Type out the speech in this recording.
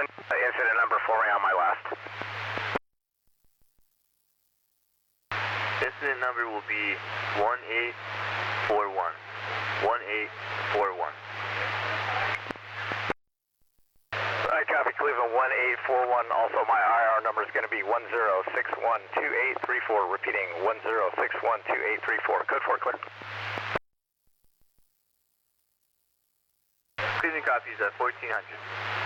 Incident number for me on my last. Incident number will be 1841. 1841. I copy Cleveland 1841. Also, my IR number is going to be 10612834. Repeating 10612834. Code 4 clear. Cleveland copies at 1400.